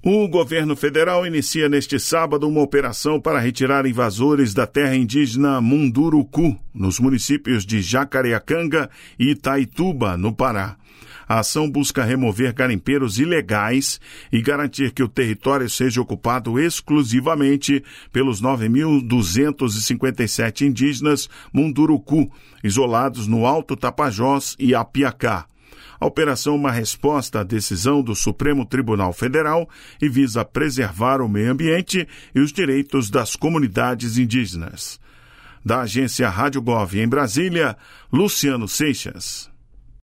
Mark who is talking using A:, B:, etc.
A: O governo federal inicia neste sábado uma operação para retirar invasores da terra indígena Munduruku, nos municípios de Jacareacanga e Itaituba, no Pará. A ação busca remover garimpeiros ilegais e garantir que o território seja ocupado exclusivamente pelos 9.257 indígenas Munduruku, isolados no Alto Tapajós e Apiacá. A operação é uma resposta à decisão do Supremo Tribunal Federal e visa preservar o meio ambiente e os direitos das comunidades indígenas. Da agência Rádio Gov em Brasília, Luciano Seixas.